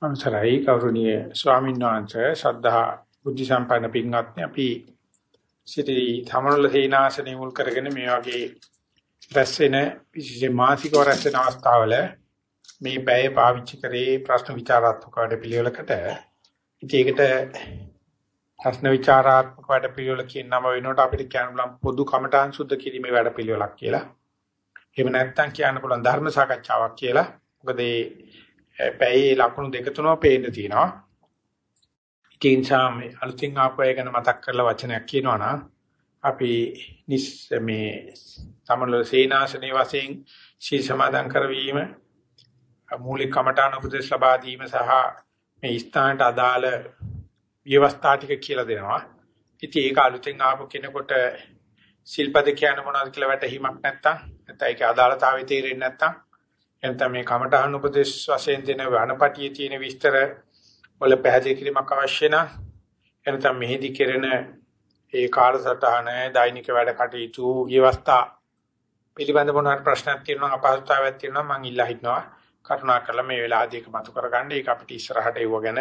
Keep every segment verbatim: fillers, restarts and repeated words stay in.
අවසරයි ගෞරවනීය ස්වාමීන් වහන්සේ ශ්‍රද්ධා බුද්ධ සම්පන්න පින්වත්නි අපි සිටි තමනුල සේනාසනෙ මුල් කරගෙන මේ වගේ රැස් වෙන විශේෂ මාසික රැස් වෙන අවස්ථාවල මේ බය පාවිච්චි කරේ ප්‍රශ්න විචාරාත්මක වැඩ පිළිවෙලකට ඉතින් ඒකට ප්‍රශ්න විචාරාත්මක වැඩ පිළිවෙල කියන නම වෙනකොට අපිට කියන්න පුළුවන් පොදු කමඨාන් සුද්ධ කිරීමේ වැඩ පිළිවෙලක් කියලා. එහෙම නැත්නම් කියන්න පුළුවන් ධර්ම සාකච්ඡාවක් කියලා. මොකද මේ පැයේ ලකුණු දෙක තුනක් පේන්න තියෙනවා. ඒ නිසා මේ අලුතින් ආපුවය ගැන මතක් කරලා වචනයක් කියනවා නම් අපි නිස් මේ තමල සේනාසනේ වශයෙන් ශී සමාදන් කරවීම මූලික කමඨාන උපදේශ ලබා දීම සහ මේ ස්ථානට අදාළ ව්‍යවස්ථා ටික කියලා දෙනවා. ඉතින් ඒක අලුතින් ආපු කෙනෙකුට ශිල්පද කියන්නේ මොනවද කියලා වැටහීමක් නැත්තම් නැත්නම් ඒකේ අදාළතාවය තේරෙන්නේ නැත්තම් එතන මේ කමඨහන් උපදේශ වශයෙන් දෙන වණපටියේ තියෙන විස්තර වල පැහැදිලි කිරීමක් අවශ්‍ය නම් එතන මෙහිදී කෙරෙන ඒ කාලසටහන දෛනික වැඩ කටයුතු ව්‍යවස්ථා පිළිබඳ මොනවාට ප්‍රශ්නක් තියෙනවා අපහසුතාවයක් තියෙනවා මම ඉල්ලා හිටනවා කරුණාකරලා මේ වෙලාවදී ඒක මතු කරගන්න ඒක අපිට ඉස්සරහට ඒව ගැන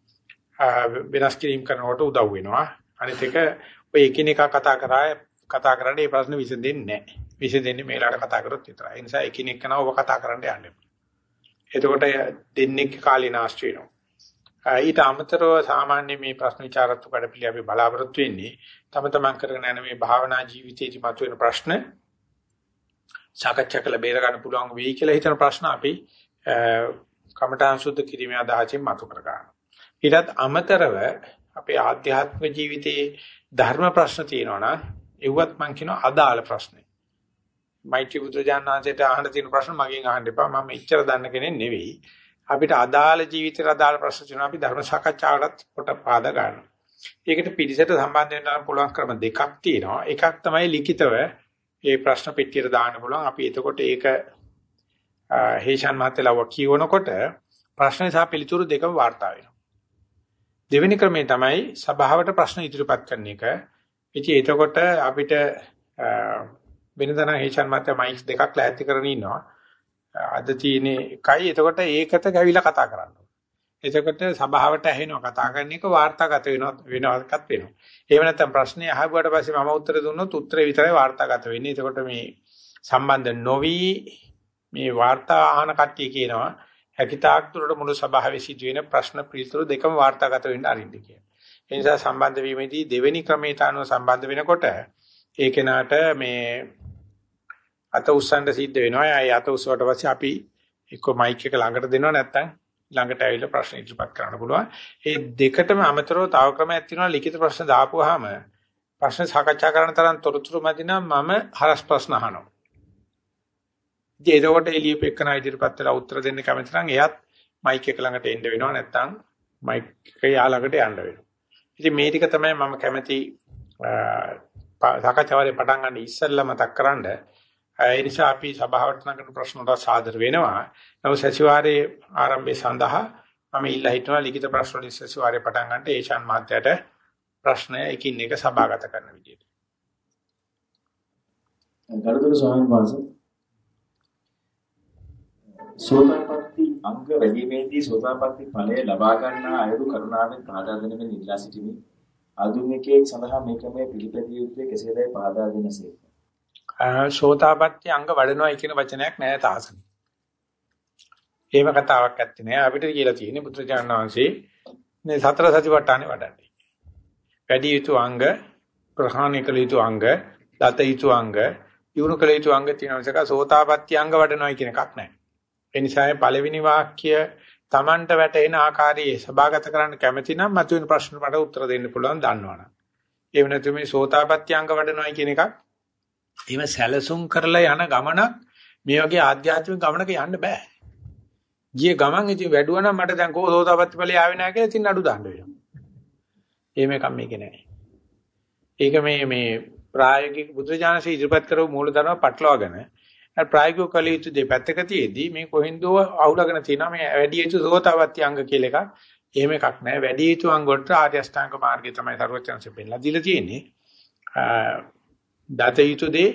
වෙනස් කිරීම කරනකොට උදව් වෙනවා අනිත් එක ඔය එකිනෙකා කතා කරා කතා කරන්නේ මේ ප්‍රශ්න විසඳෙන්නේ නැහැ. විසඳෙන්නේ මේලාට කතා කරොත් විතරයි. ඒ නිසා එකිනෙක කෙනා ඔබ කතා කරන්න යන්න එපා. එතකොට දෙන්නේ කාලේ නාස්ති වෙනවා. ඊට අමතරව සාමාන්‍ය මේ ප්‍රශ්න විචාරත්ව කඩපිලි අපි බලාපොරොත්තු වෙන්නේ තම තමන් කරගෙන යන මේ භාවනා ජීවිතයේදී මතුවෙන ප්‍රශ්න සාකච්ඡා කළ බේර ගන්න පුළුවන් වෙයි කියලා හිතන ප්‍රශ්න අපි කමඨාන් සුද්ධ කිරීමේ අදහසින් මතු කර ගන්නවා. ඊටත් අමතරව අපේ ආධ්‍යාත්මික ජීවිතයේ ධර්ම ප්‍රශ්න තියෙනවා නම් ඒවත් මම කියනවා අදාළ ප්‍රශ්න. මෛත්‍රී බුදුජානනාංශයට අහන්න තියෙන ප්‍රශ්න මගෙන් අහන්න එපා. මම මෙච්චර දන්න කෙනෙක් නෙවෙයි. අපිට අදාළ ජීවිතේට අදාළ ප්‍රශ්න තියෙනවා. අපි ධර්ම සාකච්ඡාවකට කොට පාදා ගන්නවා. ඒකට පිළිසෙට සම්බන්ධ වෙන්න පුළුවන් ක්‍රම දෙකක් තියෙනවා. එකක් තමයි ලිඛිතව මේ ප්‍රශ්න පෙට්ටියට දාන්න පුළුවන්. අපි එතකොට ඒක හේෂාන් මහත්තයලව කියවනකොට ප්‍රශ්න සහ පිළිතුරු දෙකම වාර්තා වෙනවා. දෙවෙනි ක්‍රමය තමයි සභාවට ප්‍රශ්න ඉදිරිපත් කරන එක. ඉතින් එතකොට අපිට වෙනදන හේෂන් මත මයික්ස් දෙකක් ලෑස්ති කරගෙන ඉන්නවා. අද තියෙන්නේ එකයි. එතකොට ඒකට ගැවිලා කතා කරන්න. එතකොට සභාවට ඇහෙනවා කතා කරන එක වාර්තාගත වෙනවා වෙනවක්වත් වෙනවා. එහෙම නැත්නම් ප්‍රශ්නේ අහුවාට පස්සේ මම උත්තර දුන්නොත් උත්තරේ විතරයි වාර්තාගත වෙන්නේ. එතකොට මේ සම්බන්ධ නොවි මේ වාර්තා අහන කට්ටිය කියනවා හැකිතාක් දුරට මුළු සභාවේ සිදුවෙන ප්‍රශ්න පිළිතුරු දෙකම වාර්තාගත වෙන්න අරින්න කියලා. ඒ නිසා සම්බන්ධ වීමේදී දෙවෙනි ක්‍රමයට අනුව සම්බන්ධ වෙනකොට ඒ කෙනාට මේ අත උස්සන්න සිද්ධ වෙනවා. ඒ අත උස්සුවට පස්සේ අපි එක්ක මයික් එක ළඟට දෙනවා නැත්නම් ළඟට ඇවිල්ලා ප්‍රශ්න ඉදිරිපත් කරන්න පුළුවන්. ඒ දෙකටම අමතරව තව ක්‍රමයක් තියෙනවා. ලිඛිත ප්‍රශ්න දාපුවාම ප්‍රශ්න සාකච්ඡා කරන තරම් තොරතුරු මැදි නම් මම හරස් ප්‍රශ්න අහනවා. ඉතින් ඒකට එළියෙ පෙක්කන ඉදිරිපත් වෙලා උත්තර දෙන්න කැමති නම් එයත් මයික් එක ළඟට එන්න වෙනවා නැත්නම් මයික් එක යාළඟට යන්න වෙනවා. ඉතින් මේ ටික තමයි මම කැමති සාකච්ඡාවේ පටන් ගන්න ඉස්සෙල්ලා මතක් කරන්න. ඒ නිසා අපි සභාවට නගන ප්‍රශ්න වලට සාදර වෙනවා. නමුත් සතිವಾರයේ ආරම්භය සඳහා මම ඉල්ලා හිටනවා ලිඛිත ප්‍රශ්න වලින් සතිವಾರයේ පටන් ගන්නට ඒෂාන් මහත්තයාට ප්‍රශ්න එකින් එක සභාගත කරන විදියට. ගරුතර ස්වාමීන් වහන්සේ සෝතාපට්ටි අංග වැඩිමේදී සෝතාපට්ටි ඵලය ලබා ගන්නා අයුරු කරුණාවෙන් පහදා දෙනෙමින් ඉල්ලා සිටිමි. ආධුනිකයෙක් සඳහා මේ ක්‍රමයේ පිළිපැදිය යුත්තේ කෙසේදයි පහදා දෙනසේක. සෝතාපට්ටි අංග වඩනවායි කියන වචනයක් නැහැ තාසන. ඒව කතාවක් ඇත්තේ නැහැ. අපිට කියලා තියෙන්නේ පුත්‍රජානන වංශේ මේ සතර සතිපට්ඨානෙ වඩන්නේ. වැඩි යුතු අංග, ප්‍රහාණය කළ යුතු අංග, දත යුතු අංග, යොමු කළ යුතු අංග තියෙන විසක සෝතාපට්ටි අංග වඩනවායි කියන එකක් නැහැ. ඒ නිසා පළවෙනි වාක්‍ය Tamanට වැටෙන ආකාරයේ සභාගත කරන්න කැමති නම් මතුවෙන ප්‍රශ්න වලට උත්තර දෙන්න පුළුවන් දන්නවනම්. ඒ වෙනතු මේ සෝතාපට්ටි අංග වඩනවායි කියන එකක් එහෙම සැලසුම් කරලා යන ගමනක් මේ වගේ ආධ්‍යාත්මික ගමනක යන්න බෑ. ගිය ගමන් ඉතින් වැඩුවා නම් මට දැන් කොහොම සෝතාපට්ටි ඵලය ආවේ නැහැ කියලා ඉතින් අඩු දාන්න වෙනවා. එහෙම එකක් මේකේ නැහැ. ඒක මේ මේ ප්‍රායෝගික බුද්ධජානසී ඉදිරිපත් කරව මූලධර්ම පටලවාගෙන අර ප්‍රායෝගික කලියුතු දෙපැත්තක තියේදී මේ කොහෙන්දෝ අවුලගෙන තියෙනවා මේ වැඩි යුතු සෝතාපට්ටි අංග කියලා එකක්. එහෙම එකක් නැහැ. වැඩි යුතු අංග වලට ආර්ය අෂ්ටාංග මාර්ගය තමයි සර්වචන්සේ පෙන්නලා දීලා තියෙන්නේ. දත යුතු දේ,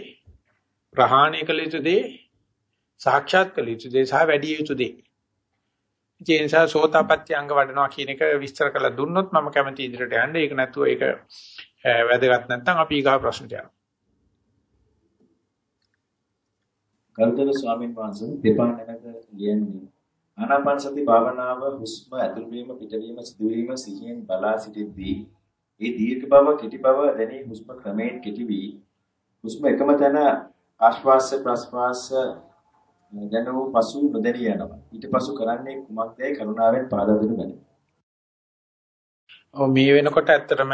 ප්‍රහාණය කළ යුතු දේ, සාක්ෂාත් කළ යුතු දේ සහ වැඩි යුතු දේ. ඒ නිසා සෝතාපට්ටි අංග වඩනවා කියන එක විස්තර කරලා දුන්නොත් මම කැමති ඉදිරියට යන්න. ඒක නැතුව ඒක වැදගත් නැත්නම් අපි ඊගා ප්‍රශ්නට යනවා. ගෞතම ස්වාමීන් වහන්සේ දෙපා නැනක ලියන්නේ ආනාපාන සති භාවනාව හුස්ම ඇතුල් වීම පිටවීම සිදුවීම සිහියෙන් බලා සිටිද්දී ඒ දීර්ඝ බව කෙටි බව දැනී හුස්ම ක්‍රමයෙන් කෙටි වී හුස්ම එකම තැන ආශ්වාස ප්‍රශ්වාස දැනුම පසු නොදැනී යනවා. ඊට පසු කරන්නේ කුමක්දයි කරුණාවෙන් පාදා දෙනු මැනවි. ඔව් මේ වෙනකොට ඇත්තටම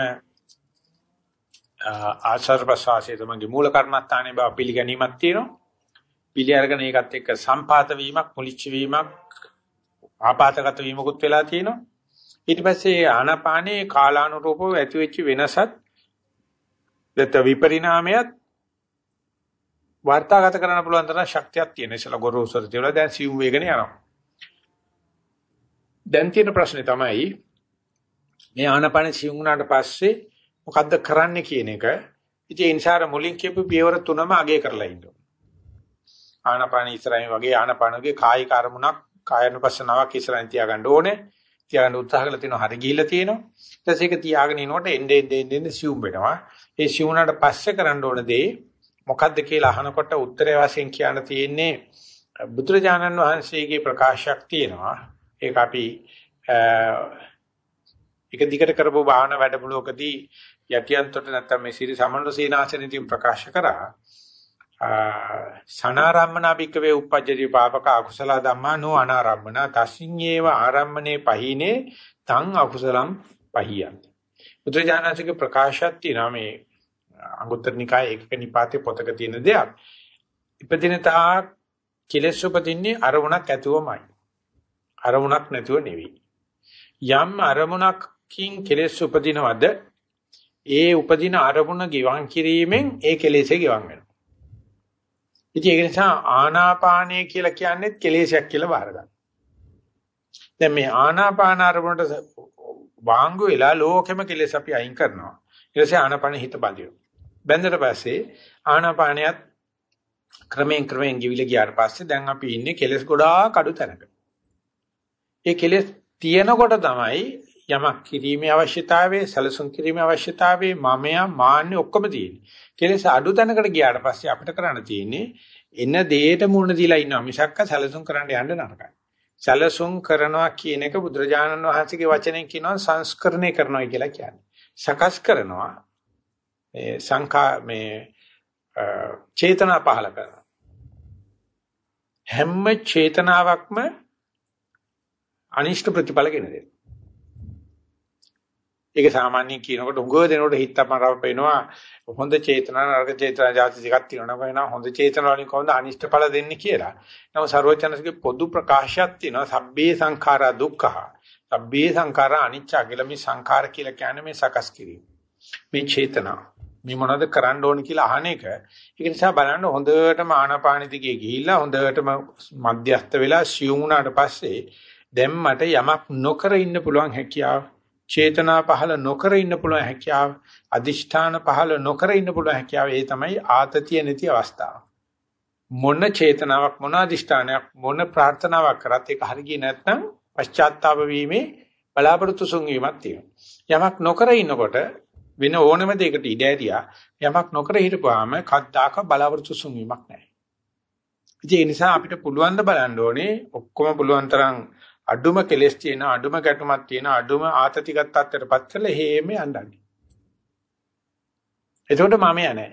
ආශ්වාස ප්‍රශ්වාසයේ තමයි මූල කර්මස්ථානයේ බව පිළිගැනීමක් තියෙනවා. පිළි අරගෙන ඒකත් එක්ක සම්පාත වීමක්, මුලිච්ච වීමක්, ආපాతගත වීමකුත් වෙලා තියෙනවා. ඊට පස්සේ ආනාපානයේ කාලානුරූපව ඇති වෙච්ච වෙනසත් දෙත විපරිණාමයත් වාර්තාගත කරන්න පුළුවන් තරම් ශක්තියක් තියෙන. ඉතල ගොරෝසුර තියලා දැන් සිවුම් වේගන යනවා. දැන් තියෙන ප්‍රශ්නේ තමයි මේ ආනාපාන සිවුම් වුණාට පස්සේ මොකද්ද කරන්න කියන එක. ඉතින් ඒ නිසා මුලින් කියපු පියවර තුනම අගය කරලා ඉන්නවා. ආනාපාන ඉස්සරහින් වගේ ආනාපානගේ කායික අරමුණක් කායනුපස්සනාවක් ඉස්සරහින් තියාගන්න ඕනේ. තියාගන්න උත්සාහ කරලා තිනවා හරි ගිහිල්ලා තියෙනවා. ඊට පස්සේ ඒක තියාගෙන ඉනකොට එන්නේ එන්නේ එන්නේ සිවුම් වෙනවා. ඒ සිවුම්නාට පස්සේ කරන්න ඕන දේ මොකද්ද කියලා අහනකොට උත්තරය වශයෙන් කියන්න තියෙන්නේ බුදුරජාණන් වහන්සේගේ ප්‍රකාශයක් තියෙනවා. ඒක අපි එක දිගට කරපු භාවනා වැඩමුළුවකදී යටියන්තොට නැත්තම් මේ සිරි සමනල සීනාසනෙදී ප්‍රකාශ කරා. සනාරම්මනා භික්කවේ උප්පජ්ජති පාපක අකුසල ධම්මා නෝ අනාරම්මන තස්සින් ඒව ආරම්මනේ පහිනේ තං අකුසලම් පහියන්ති. බුදුරජාණන්සේගේ ප්‍රකාශයක් තියෙනවා මේ අංගුත්තර නිකායේ ඒකක නිපාතේ පොතක තියෙන දෙයක්. ඉපදින තා කෙලෙස් උපදින්නේ අරමුණක් ඇතුවමයි. අරමුණක් නැතුව නෙවෙයි. යම් අරමුණකින් කෙලෙස් උපදිනවද ඒ උපදින අරමුණ ගිවන් කිරීමෙන් ඒ කෙලෙසේ ගිවන් වෙනවා. ඉතින් ඒක නිසා ආනාපානය කියලා කියන්නේ කෙලෙසයක් කියලා බාර ගන්න. දැන් මේ ආනාපාන අරමුණට වාංගු වෙලා ලෝකෙම කෙලෙස් අපි අයින් කරනවා. ඊට පස්සේ ආනාපාන හිත බඳිනවා. බැඳලා පස්සේ ආනාපානියත් ක්‍රමයෙන් ක්‍රමයෙන් ගිවිල ගියාට පස්සේ දැන් අපි ඉන්නේ කෙලෙස් ගොඩාක් අඩු තැනක. ඒ කෙලෙස් තියෙනකොට තමයි යමක් කිරීමේ අවශ්‍යතාවය, සැලසුම් කිරීමේ අවශ්‍යතාවය, මමයා මාන්නේ ඔක්කොම තියෙන්නේ. කෙලෙස් අඩු තැනකට ගියාට පස්සේ අපිට කරන්න තියෙන්නේ එන දෙයට මුණ දීලා ඉන්නවා මිසක්ක සැලසුම් කරන්න යන්න නරකයි. සැලසුම් කරනවා කියන එක බුදුරජාණන් වහන්සේගේ වචනෙන් කියනවා සංස්කරණය කරනවා කියලා කියන්නේ. සකස් කරනවා මේ සංඛා මේ චේතනා පහල කරනවා. හැම චේතනාවක්ම අනිෂ්ට ප්‍රතිඵල ගෙන දෙනවා. ඒක සාමාන්‍යයෙන් කියනකොට උගව දෙනකොට හිතපරව පේනවා හොඳ චේතනා නරක චේතනා જાති දෙකක් තියෙනවා වෙනවා හොඳ චේතනා වලින් කොහොමද අනිෂ්ට ඵල දෙන්නේ කියලා. නමුත් සර්වචනසගේ පොදු ප්‍රකාශයක් තියෙනවා සබ්බේ සංඛාරා දුක්ඛහ. සබ්බේ සංඛාරා අනිච්ච කියලා මේ සංඛාර කියලා කියන්නේ මේ සකස් කිරීම. මේ චේතනා මේ මොනවද කරන්න ඕන කියලා අහන එක. ඒක නිසා බලන්න හොඳටම ආනාපාන දිගේ ගිහිල්ලා හොඳටම මධ්‍යස්ත වෙලා සියුම් වුණාට පස්සේ දැන් මට යමක් නොකර ඉන්න පුළුවන් හැකියාව චේතනා පහළ නොකර ඉන්න පුළුවන් හැකියාව අදිෂ්ඨාන පහළ නොකර ඉන්න පුළුවන් හැකියාව ඒ තමයි ආතතිය නැති අවස්ථාව. මොන චේතනාවක් මොන අදිෂ්ඨානයක් මොන ප්‍රාර්ථනාවක් කරත් ඒක හරියි නැත්නම් පශ්චාත්තාප වීමේ බලාපොරොත්තු සුන්වීමක් තියෙනවා. යමක් නොකර ඉන්නකොට වෙන ඕනම දෙයකට ඉඩ ඇරියා යමක් නොකර හිටපුවාම කද්දාක බලාපොරොත්තු සුන්වීමක් නැහැ. ඒ නිසා අපිට පුළුවන් ද බලන්න ඕනේ ඔක්කොම පුළුවන් තරම් අඩුම කෙලස් තියෙන අඩුම ගැටුමක් තියෙන අඩුම ආතතිගත තත්ත්වයටපත් කරලා හේම යන්නන්නේ. එතකොට මම යන්නේ.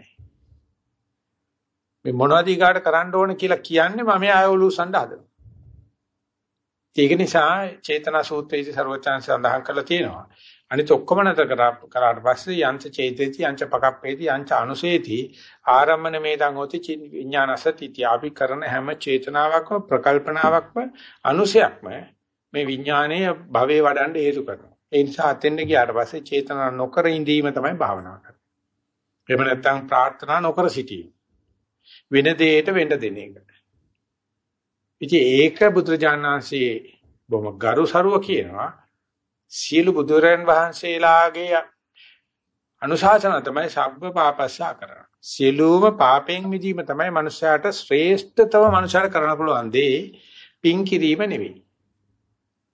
මේ මොනවද ඊගාට කරන්න ඕන කියලා කියන්නේ මම ආයෝලුසන් හදනවා. ඒක නිසා චේතනා සූත්‍රයේදී සර්වචන් සඳහන් කරලා තියෙනවා. අනිත ඔක්කොම නැතර කරාට පස්සේ යංච චේතේති යංච පකප්පේති යංච අනුසේති ආරම්මන මේතං හොති විඥානසති අපි කරන හැම චේතනාවක්ම ප්‍රකල්පනාවක්ම අනුසයක්ම මේ විඥානයේ භවයේ වඩන්න හේතු කරනවා. ඒ නිසා අතෙන්ද ගියාට පස්සේ චේතනා නොකර ඉඳීම තමයි භාවනාව කරන්නේ. එහෙම නැත්නම් ප්‍රාර්ථනා නොකර සිටීම. වෙන දෙයකට වෙන්න දෙන එක. ඉතින් ඒක බුදුරජාණන් වහන්සේ බොහොම ගරුසරුව කියනවා. සියලු බුදුරන් වහන්සේලාගේ අනුශාසන තමයි සබ්බ පාපස්සා කරන. සියලුම පාපෙන් මිදීම තමයි මනුෂ්‍යයාට ශ්‍රේෂ්ඨතම මනුෂ්‍යයාට කරන්න පුළුවන් දේ පින් කිරීම නෙවෙයි.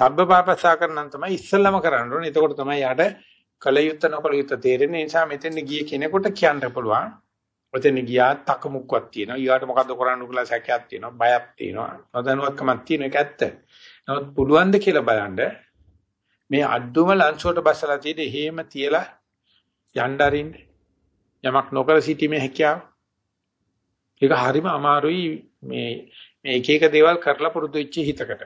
සබ්බපාපස්සා කරනන් තමයි ඉස්සෙල්ලම කරන්න ඕනේ. එතකොට තමයි යාට කලයුත්ත නොකලයුත්ත තේරෙන්නේ. නිසා මෙතෙන් ගිය කෙනෙකුට කියන්න පුළුවන්. ඔතෙන් ගියා තකමුක්කක් තියෙනවා. ඊට මොකද්ද කරන්න කියලා සැකයක් තියෙනවා. බයක් තියෙනවා. නොදැනුවත්කමක් තියෙන එක ඇත්ත. නමුත් පුළුවන් ද කියලා බලන්න මේ අද්දුම ලංසුවට බස්සලා තියෙද හේම තියලා යන්න අරින්න යමක් නොකර සිටීමේ හැකියාව. ඒක හරිම අමාරුයි මේ මේ එක එක දේවල් කරලා පුරුදු වෙච්ච හිතකට.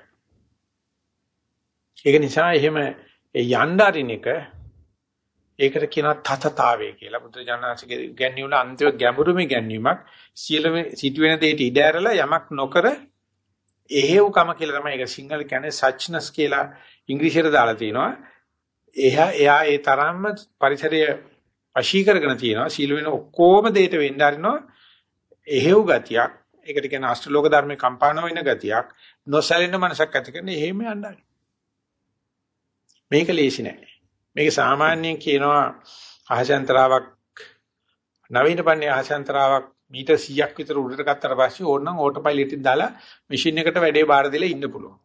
ඒක නිසා එහෙම යන්න අරින එක ඒකට කියනවා තතතාවය කියලා. බුදුජානනාංශගේ ගැන්වීම වල අන්තිම ගැඹුරුම ගැන්වීමක් සියලුම සිටුවෙන දෙයට ඉඩ ඇරලා යමක් නොකර එහෙව්කම කියලා තමයි ඒක සිංහල කියන්නේ සච්නස් කියලා ඉංග්‍රීසියට දාලා තිනවා. එහා එයා ඒ තරම්ම පරිසරය වශී කරගෙන තියෙනවා. සීල වෙන ඔක්කොම දෙයට වෙන්න අරිනවා. එහෙව් ගතියක්. ඒකට කියන අෂ්ටලෝක ධර්මේ කම්පාණ වෙන ගතියක්. නොසැලෙන මනසක් ඇති කරන එහෙම යන්නයි. මේක ලේසි නෑ. මේක සාමාන්‍යයෙන් කියනවා ආශාන්තරාවක් නවීන පන්නේ ආශාන්තරාවක් මීටර් සීයක් විතර උඩට ගත්තට පස්සේ ඕනනම් ඕටෝ පයිලට් එක දාලා මැෂින් එකට වැඩේ බාර දීලා ඉන්න පුළුවන්.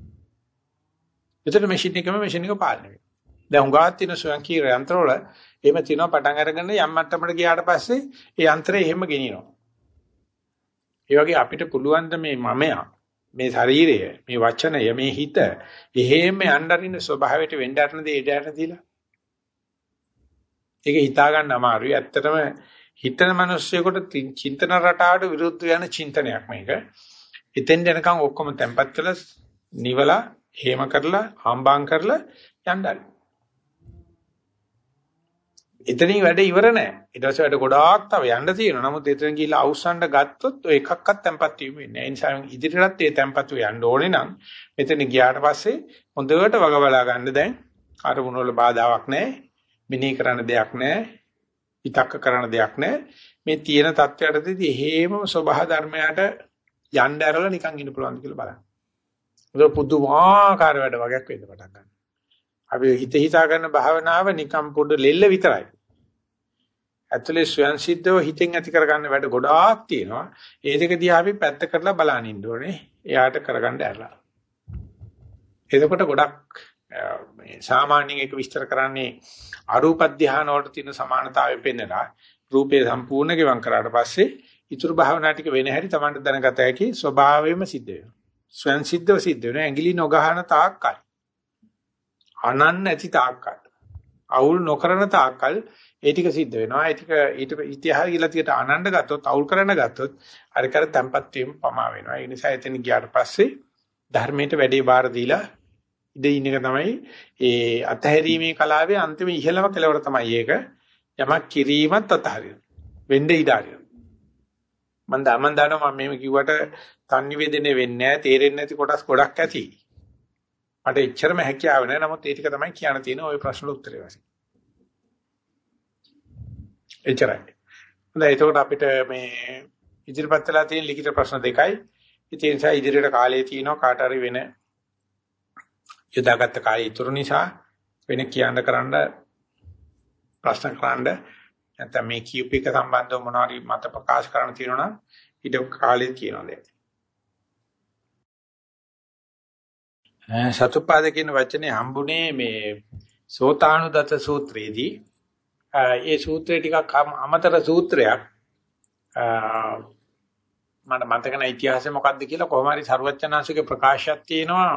එතකොට මැෂින් එකම මැෂින් එක පාලනය වෙනවා. දැන් උගාත් තියෙන ස්වයංක්‍රීය යන්ත්‍රවල එහෙම තියෙනවා පටන් අරගෙන යම් මට්ටමකට ගියාට පස්සේ ඒ යන්ත්‍රය එහෙම ගෙනියනවා. ඒ වගේ අපිට පුළුවන් ද මේ මමයා මේ ශරීරය මේ වචනය මේ හිත එහෙම යන්නරින ස්වභාවයට වෙන්න අරන දේ ඉඩට දීලා. ඒක හිතා ගන්න අමාරුයි. ඇත්තටම හිතන මිනිස්සුයෙකුට චින්තන රටාවට විරුද්ධ වෙන චින්තනයක් මේක. හිතෙන් යනකම් ඔක්කොම තැම්පත් කරලා නිවලා හේම කරලා ආම්බාම් කරලා යන්නයි. එතනින් වැඩ ඉවර නෑ. ඊට පස්සේ වැඩ ගොඩාක් තව යන්න තියෙනවා. නමුත් එතන ගිහිල්ලා අවසන්ඩ ගත්තොත් ඔය එකක්වත් තැම්පත් වීම වෙන්නේ නෑ. ඒ නිසා ඉදිරියටත් ඒ තැම්පත් වෙන්න ඕනේ නම් මෙතන ගියාට පස්සේ හොඳට වග බලා ගන්න දැන් අරමුණ වල බාධාවක් නෑ. මිනී කරන්න දෙයක් නෑ. විතක්ක කරන්න දෙයක් නෑ. මේ තියෙන தත්වයටදී හේම සබහා ධර්මයට යන්න ඇරලා නිකන් ඉන්න පුළුවන්ද කියලා බලන්න. ඒක පුදුමාකාර වැඩ වගේක් වෙන්න පටන් ගන්නවා. අපි හිත හිතා කරන භාවනාව නිකම් පොඩ ලෙල්ල විතරයි. ඇතුලේ ස්වයන් සිද්ධව හිතෙන් ඇති කරගන්න වැඩ ගොඩාක් තියෙනවා. ඒ දෙක දිහා අපි පැත්ත කරලා බලන්න ඉන්න ඕනේ. එයාට කරගන්න ඇරලා. එතකොට ගොඩක් මේ සාමාන්‍යයෙන් ඒක විස්තර කරන්නේ අරූප ධානය වලට තියෙන සමානතාවය පෙන්නලා රූපේ සම්පූර්ණ ගෙවම් කරාට පස්සේ ඊතුරු භාවනා ටික වෙන හැටි Tamanට දැනගත හැකි ස්වභාවයෙන්ම සිද්ධ වෙනවා. ස්වයන් සිද්ධව සිද්ධ වෙනවා. ඇඟිලි නොගහන තාක්කල් අනන්න නැති තාක්කල් අවුල් නොකරන තාක්කල් ඒ ටික සිද්ධ වෙනවා. ඒ ටික ඊට ඉතිහාස කියලා ටිකට අනන්න ගත්තොත් අවුල් කරන්න ගත්තොත් අර කර තැම්පත් වීම පමා වෙනවා. ඒ නිසා එතන ගියාට පස්සේ ධර්මයට වැඩේ බාර දීලා ඉඳ ඉන්න එක තමයි ඒ අතහැරීමේ කලාවේ අන්තිම ඉහළම කෙලවර තමයි ඒක. යමක් කිරීමත් අතහරින. වෙන්න ඉඩ අරින. මම දමන් දන්නවා මම මේව කිව්වට සංනිවේදනය වෙන්නේ නැහැ. තේරෙන්නේ නැති කොටස් ගොඩක් ඇති. මට එච්චරම හැකියාව නැහැ. නමුත් ඒ ටික තමයි කියන්න තියෙන ওই ප්‍රශ්න උත්තරේ වශයෙන්. එච්චරයි. හොඳයි. එතකොට අපිට මේ ඉදිරිපත් වෙලා තියෙන ලිඛිත ප්‍රශ්න දෙකයි. ඉතින් ඒ නිසා ඉදිරියට කාලය තියෙනවා කාට හරි වෙන යොදාගත්ත කාලය ඉතුරු නිසා වෙන කියන්න කරන්න ප්‍රශ්න කරන්න නැත්නම් මේ කියූප එක සම්බන්ධව මොනවා හරි මත ප්‍රකාශ කරන්න තියෙනවා නම් ඊට කාලේ කියනවා දැන්. සතුපාද කියන වචනේ හම්බුනේ මේ සෝතානුදත සූත්‍රයේදී. ඒ සූත්‍රය ටිකක් අමතර සූත්‍රයක්. මට මතක නැහැ ඉතිහාසය මොකක්ද කියලා. කොහොම හරි සරුවචනාංශිකේ ප්‍රකාශයක් තියෙනවා.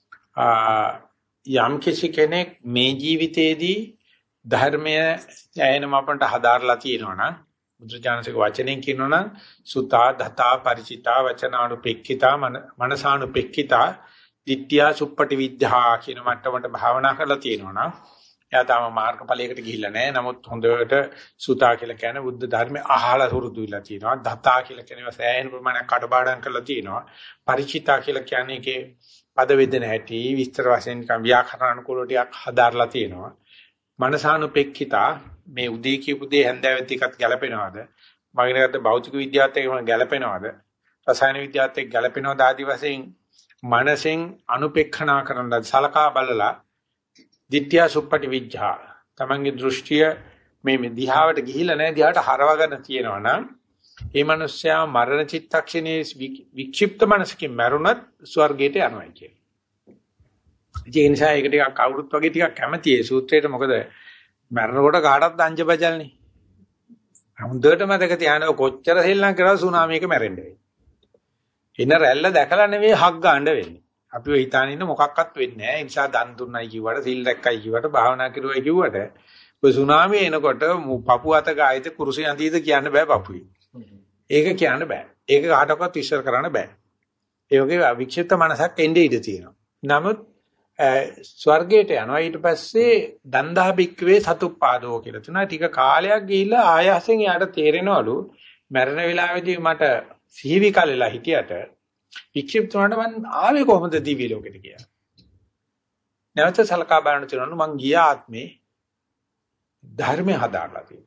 යම් කිසි කෙනෙක් මේ ජීවිතයේදී ධර්මය ඥානම අපන්ට හදාarලා තියෙනවා නම් බුදුජානක වචනෙන් කියනවා නම් සුතා දතා ಪರಿචිතා වචනානුපෙක්ඛිතා මනසානුපෙක්ඛිතා ditthiya suppati viddha කියන මට්ටමට භාවනා කරලා තියෙනවා නම් එයා තාම මාර්ගඵලයකට ගිහිල්ලා නැහැ. නමුත් හොඳට සුතා කියලා කියන්නේ බුද්ධ ධර්මයේ අහලා හුරුදු වෙලා තියෙනවා. දතා කියලා කියනවා සෑහෙන ප්‍රමාණයක් කඩපාඩම් කරලා තියෙනවා. ಪರಿචිතා කියලා කියන්නේ ඒකේ පද වේදන ඇති විස්තර වශයෙන් නිකන් ව්‍යාකරණ අනුකූල ටිකක් හදාarලා තියෙනවා. මනසානුපෙක්ඛිතා මේ උදේ කියපු දේ හැන්දෑවෙත් එකත් ගැලපෙනවද? මගිනකට භෞතික විද්‍යාවත් එක්කම ගැලපෙනවද? රසායන විද්‍යාවත් එක්ක ගැලපෙනවද? ආදි වශයෙන් මනසෙන් අනුපෙක්ඛනා කරන සලකා බලලා ditthiya suppati viddha තමන්ගේ දෘෂ්ටිය මේ දිහාවට ගිහිල්ලා නැහැ දිහාට හරවගෙන තියෙනවා නම් ඒ මනුස්සයා මරණ චිත්තක්ෂණයේ වික්ෂිප්ත මනසකින් මරුණත් ස්වර්ගයට යනවා කියන්නේ. ඒ නිසා ඒක ටිකක් කවුරුත් වගේ ටිකක් කැමතියි සූත්‍රයට. මොකද මරනකොට කාටවත් අංජබජල්නේ. හොඳට මතක තියාගන්න කොච්චර සෙල්ලම් කරා සුනාමියක මැරෙන්න වෙයි. එන රැල්ල දැකලා නෙවෙයි හක් ගන්න වෙන්නේ. අපිව හිතාන ඉන්න මොකක්වත් වෙන්නේ නැහැ. ඒ නිසා දන් දුන්නයි කිව්වට, සිල් දැක්කයි කිව්වට, භාවනා කරුවයි කිව්වට ඔය සුනාමිය එනකොට පපු අත ගායත කුරුසිය අඳීද කියන්න බෑ පපුවේ. ඒක කියන්න බෑ. ඒක කාටවත් විශ්සර කරන්න බෑ. ඒ වගේ වික්ෂිප්ත මනසක් එන්නේ ඉඳී තියෙනවා. නමුත් ස්වර්ගයට යනවා ඊට පස්සේ දන්දා බික්කවේ සතුප්පාදෝ කියලා තුනා ටික කාලයක් ගිහිල්ලා ආයසෙන් යාට තේරෙනවලු මරණ වෙලාවේදී මට සිහිවි කලලා හිටියට වික්ෂිප්ත වුණාට මං ආවේ කොහොමද දිව්‍ය ලෝකෙට කියලා. නැවත සලකා බලන්න තියෙනවා මං ගිය ආත්මේ ධර්මය හදාගලා තියෙනවා.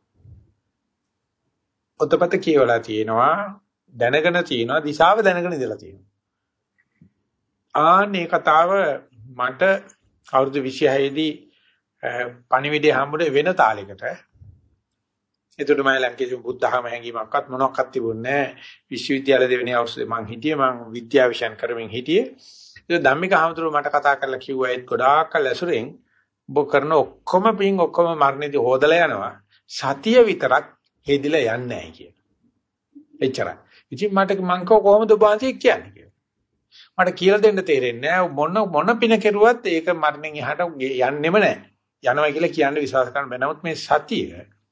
පොතපත කියවලා තියෙනවා දැනගෙන තියෙනවා දිශාව දැනගෙන ඉඳලා තියෙනවා. ආන්නේ කතාව මට අවුරුදු විසිහය දී පණිවිඩය හම්බුනේ වෙන තාලයකට. ඒකට මම ලංකේජු බුද්ධ ධර්ම හැංගීමක්වත් මොනක්වත් තිබුණේ නැහැ. විශ්වවිද්‍යාල දෙවෙනි අවුරුද්දේ මං හිටියේ මං විද්‍යා විෂයන් කරමින් හිටියේ. ඒක ධම්මික හමුදුර මට කතා කරලා කිව්වා ඒත් ගොඩාක් කල් ඇසුරෙන් ඔබ කරන ඔක්කොම පින් ඔක්කොම මරණයේදී හොදලා යනවා. සතිය විතරක් හෙදිලා යන්නේ නැහැ කියලා. එච්චරයි. ඉතින් මට මං කොහොමද ඔබ වහන්සේ කියන්නේ කියලා. මට කියලා දෙන්න තේරෙන්නේ නැහැ මොන මොන පින කෙරුවත් ඒක මරණයෙන් එහාට යන්නෙම නැහැ. යනවා කියලා කියන්න විශ්වාස කරන්න බෑ. නමුත් මේ සතිය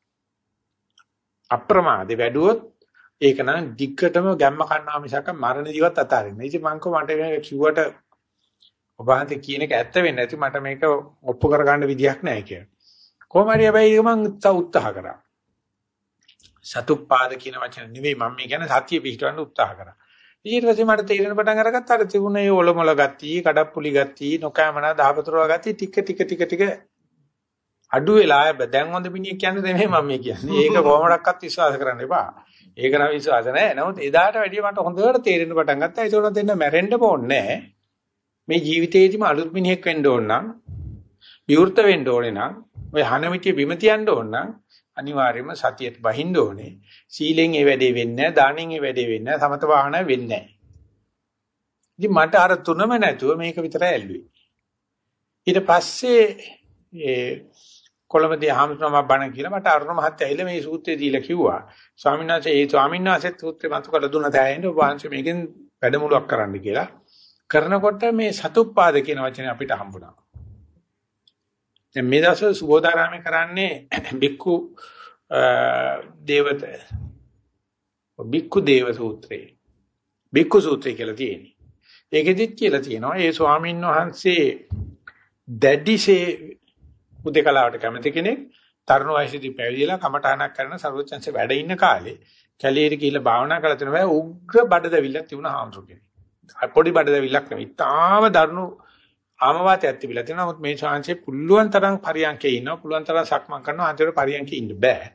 අප්‍රමාදේ වැඩුවොත් ඒක නම් දිග්ගටම ගැම්ම කන්නා මිසක මරණ ජීවත් අතාරින්න. ඉතින් මං කො මට මේක කිව්වට ඔබ වහන්සේ කියන එක ඇත්ත වෙන්නේ නැති මට මේක ඔප්පු කරගන්න විදියක් නැහැ කියලා. කොහොම හරි හැබැයි මං උත්සාහ කරා. සතුප්පාද කියන වචන නෙවෙයි මම මේ කියන්නේ සතිය පිහිටවන්න උත්සාහ කරා. ඊට පස්සේ මට තේරෙන පටන් අරගත්තා අර තිබුණේ ඔලොමල ගත්ති, කඩප්පුලි ගත්ති, නොකෑමනා දහපතරව ගත්ති ටික ටික ටික ටික අඩු වෙලා දැන් හොඳ මිනිහෙක් කියන්නේ නෙමෙයි මම මේ කියන්නේ. ඒක කොහොමඩක්වත් විශ්වාස කරන්න එපා. ඒක නම් විශ්වාස නැහැ. නමුත් එදාට වැඩිය මට හොඳට තේරෙන්න පටන් ගත්තා. ඒක උනත් දෙන්න මැරෙන්න ඕනේ නැහැ. මේ ජීවිතේදීම අලුත් මිනිහෙක් වෙන්න ඕන නම්, විවෘත වෙන්න ඕනේ නම්, ඔය හනමිටිය බිම තියන්න ඕන නම් අනිවාර්යයෙන්ම සතියට බහින්න ඕනේ. සීලෙන් ඒ වැඩේ වෙන්නේ නැහැ, දානෙන් ඒ වැඩේ වෙන්නේ නැහැ, සමත වාහන වෙන්නේ නැහැ. ඉතින් මට අර තුනම නැතුව මේක විතරයි ඇල්ලුවේ. ඊට පස්සේ ඒ කොළඹදී ආහමතුමා බණ කියලා මට අරුණ මහත්තයා ඇවිල්ලා මේ සූත්‍රය දීලා කිව්වා. ස්වාමීන් වහන්සේ ඒ ස්වාමීන් වහන්සේත් සූත්‍රය මතු කරලා දුන්න තැයින්ද ඔබ වහන්සේ මේකෙන් වැඩමුළුවක් කරන්න කියලා. කරනකොට මේ සතුප්පාද කියන වචනේ අපිට හම්බුණා. දැන් මේ දවස්වල සුබෝධාරාමේ කරන්නේ බික්කු දේවත බික්කු දේව සූත්‍රය. බික්කු සූත්‍රය කියලා තියෙන්නේ. ඒකෙදිත් කියලා තියෙනවා ඒ ස්වාමීන් වහන්සේ දැඩිසේ උදේකලාවට කැමති කෙනෙක් තරුණ වයසේදී පැවිදිලා කමඨාණක් කරන සර්වචන්සේ වැඩ ඉන්න කාලේ කැලේට ගිහිල්ලා භාවනා කරලා තිනවා උග්‍ර බඩදවිල්ලක් තිබුණා හාමුදුරුවෝ. පොඩි බඩදවිල්ලක් නෙවෙයි. තාම දරුණු ආමවාතයක් තිබිලා තියෙනවා. නමුත් මේ ශාංශේ පුළුවන් තරම් පරියන්කේ ඉන්නවා. පුළුවන් තරම් සක්මන් කරනවා. අන්තිමට පරියන්කේ ඉන්න බෑ.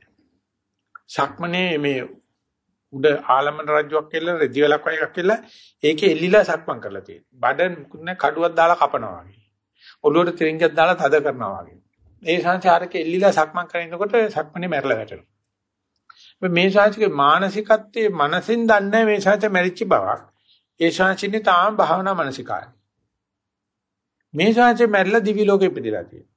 සක්මනේ මේ උඩ ආලමන රජුවක් කියලා රෙදි වලක් වගේ එකක් කියලා ඒකේ එල්ලිලා සක්මන් කරලා තියෙනවා. බඩ කුන්නේ කඩුවක් දාලා කපනවා වගේ. ඔළුවට ත්‍රිංගයක් දාලා තද කරනවා වගේ. ඒ සංසාරක එල්ලිලා සක්මන් කරනකොට සක්මනේ මැරලා වැටෙනවා. මේ ශාංශිකේ මානසිකත්වයේ මනසින් දන්නේ මේ ශාංශ මැරිච්ච බවක්. ඒ ශාංශිනේ තාම භාවනා මානසිකාරය. මේ ශාංශේ මැරිලා දිවි ලෝකෙ ඉපදිලා තියෙනවා.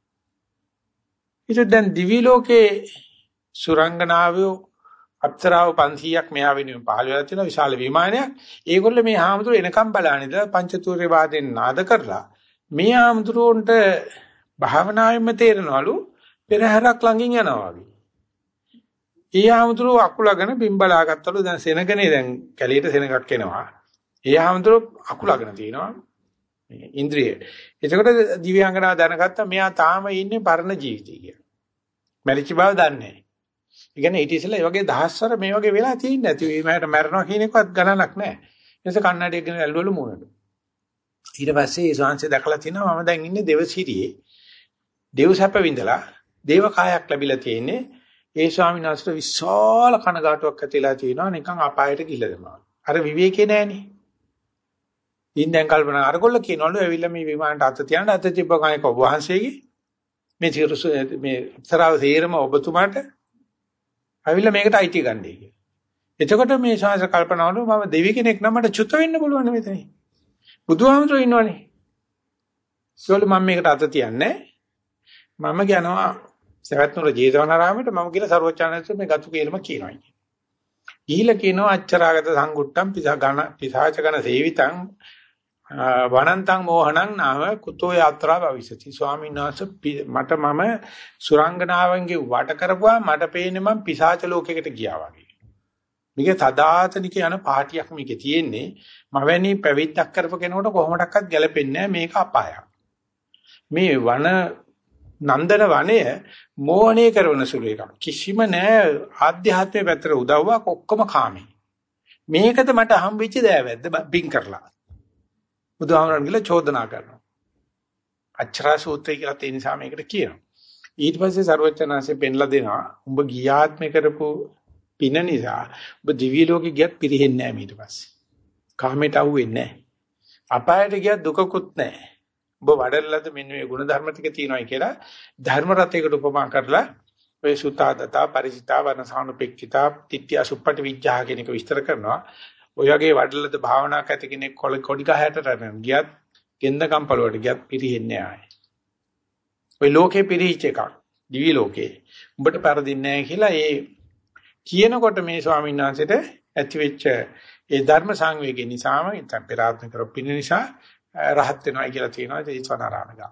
ඊට දැන් දිවි ලෝකේ සුරංගනාවෝ අප්සරාව පන්සීයක් මෙහා වෙනුවෙන් පහළ වෙලා තියෙන විශාල විමානයක්. ඒගොල්ලෝ මේ හාමුදුරු එනකම් බලන ඉඳලා පංචතූර්ය වාදෙන් නාද කරලා මේ හාමුදුරුවන්ට භාවනාවෙම තේරෙනවලු පෙරහැරක් ළඟින් යනවා වගේ. ඒ හාමුදුරුව අකුලගෙන බිම්බලා ගත්තලු දැන් සෙනගනේ දැන් කැලියට සෙනගක් එනවා. ඒ හාමුදුරුව අකුලගෙන තිනවා මේ ඉන්ද්‍රිය. එතකොට දිව්‍යාංගනාව දැනගත්තා මෙයා තාම ඉන්නේ පරණ ජීවිතය කියලා. මැරිච්ච බව දන්නේ නැහැ. ඒ කියන්නේ ඊට ඉස්සෙල්ලා මේ වගේ දහස්වර මේ වගේ වෙලා තියෙන්නේ නැති. මේකට මැරෙනවා කියන එකවත් ගණනක් නැහැ. ඊට පස්සේ කන්නඩියක් ගෙන ඇල්ලවලු මූණට. ඊට පස්සේ ඒ ශාංශය දැකලා තිනවා මම දැන් ඉන්නේ දෙවසිරියේ. දේව සැප විඳලා දේව කායක් ලැබිලා තියෙන්නේ. ඒ ස්වාමීන් වහන්සේට විශාල කනගාටුවක් ඇතිලා තියෙනවා නිකන් අපායට ගිහිල්ලා දෙනවා. අර විවේකේ නැහනේ. ඉතින් දැන් කල්පනා අරගොල්ල කියනවලු ඇවිල්ලා මේ විමානට අත තියන්න අත තිබ්බ කණේක ඔබ වහන්සේගේ මේ තිරස මේ අක්ෂරාව තේරම ඔබතුමාට ඇවිල්ලා මේකට අයිති ගන්නයි කියලා. එතකොට මේ ශාස්ත්‍ර කල්පනාවලු මම දෙවි කෙනෙක් නම් මට චුත වෙන්න පුළුවන් මෙතන. බුදුහාමුදුරුවෝ ඉන්නවනේ. ඒවල මම මේකට අත තියන්නේ මම කියනවා සවැත් නුර ජේතවනාරාමයට මම කියලා සරුවචානන්සේ මේ ගතු කේලම කියනවා. ඊළ කියනවා අච්චරාගත සංගුට්ටම් පිසා ඝන පිසාච ඝන සේවිතං වනන්තං මෝහණං නාම කුතෝ යාත්‍රා භවිසති. ස්වාමීන් වහන්සේ මට මම සුරංගනාවන්ගේ වට කරපුවා මට පේන්නේ මම පිසාච ලෝකයකට ගියා වගේ. මේක තදාතනික යන පාටියක් මේකේ තියෙන්නේ. මවැනි පැවිද්දක් කරපු කෙනෙකුට කොහොමඩක්වත් ගැලපෙන්නේ නැහැ මේක අපායක්. මේ වන නන්දන වනය මෝහණය කරන සුළු එකක්. කිසිම නෑ ආධ්‍යාත්මයේ පැත්තට උදව්වක් ඔක්කොම කාමී. මේකද මට හම්බෙච්ච දෑවැද්ද බින් කරලා. බුදුහාමරන් කියලා චෝදනා කරනවා. අච්චරා සූත්‍රය කියලා තේ නිසා මේකට කියනවා. ඊට පස්සේ සරුවචනාංශයෙන් පෙන්ලා දෙනවා. උඹ ගියාත්මේ කරපු පින නිසා ඔබ දිව්‍ය ලෝකෙ ගියත් පිරෙන්නේ නැහැ ඊට පස්සේ. කාමයට අහුවෙන්නේ නැහැ. අපායට ගියත් දුකකුත් නැහැ. ඔබ වඩල්ලද මෙන්න මේ ගුණ ධර්ම ටික තියෙනවායි කියලා ධර්ම රතයකට උපමා කරලා ඔය සුතාදතා පරිචිතා වනසානුපෙක්ඛිතා තිත්‍ය සුප්පටි විඥා කියන එක විස්තර කරනවා. ඔය වගේ වඩල්ලද භාවනාවක් ඇති කෙනෙක් කොඩි ගහයට රැඳෙන ගියත් ගෙන්ද කම්පලුවට ගියත් පිරෙන්නේ නැහැ. ඔය ලෝකේ පිරිච්ච එකක් දිවි ලෝකේ. උඹට පරදින්නේ නැහැ කියලා ඒ කියනකොට මේ ස්වාමීන් වහන්සේට ඇතිවෙච්ච ඒ ධර්ම සංවේගය නිසාම ඉතින් පෙරාත්ම කරපින නිසා රහත් වෙනවා කියලා තියෙනවා ජීතවනාරාමයේ.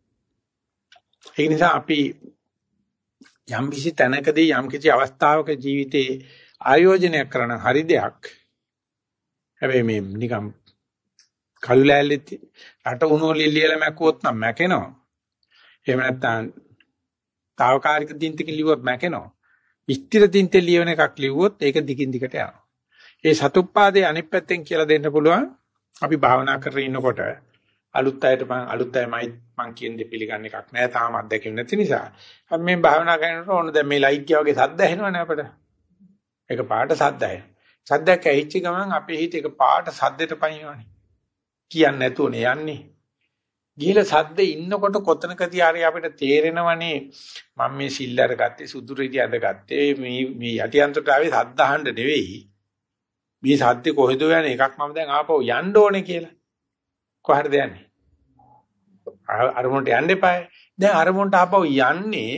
ඒ නිසා අපි යම් කිසි තැනකදී යම් කිසි අවස්ථාවක ජීවිතේ ආයෝජනය කරන හරි දෙයක්. හැබැයි මේ නිකම් කළු ලෑල්ලෙත් රට උණු ලිලියලා මැකුවොත් නම් මැකෙනවා. එහෙම නැත්නම් తాවකාලික දින්තික ලිව්වොත් මැකෙනවා. ස්ථිර දින්තේ ලියවන එකක් ලිව්වොත් ඒක දිගින් දිගට යනවා. ඒ සතුප්පාදේ අනිත් පැත්තෙන් කියලා දෙන්න පුළුවන්. අපි භාවනා කරගෙන ඉන්නකොට අලුත් අයට මම අලුත් අයමයි මං කියන දේ පිළිගන්න එකක් නෑ තාම අත්දැකීම් නැති නිසා. අපි මේ භාවනා කරනකොට ඕන දැන් මේ ලයිට් එක වගේ සද්ද ඇහෙනවනේ අපිට. ඒක පාට සද්ද ඇහෙන. සද්දයක් ඇහිච්ච ගමන් අපේ හිත එක පාට සද්දෙට පනිනවනේ. කියන්නේ නැතුවනේ යන්නේ. ගිහලා සද්දේ ඉන්නකොට කොතනකදී හරි අපිට තේරෙනවනේ මම මේ සිල් අරගත්තේ සුදු රිදි අඳගත්තේ මේ මේ යටියන්තට ආවේ සද්ද අහන්න නෙවෙයි. මේ සද්දේ කොහෙද යන්නේ එකක් මම දැන් ආපහු යන්න ඕනේ කියලා. කොහටද යන්නේ? අරමුණට යන්න එපායි. දැන් අරමුණට ආපහු යන්නේ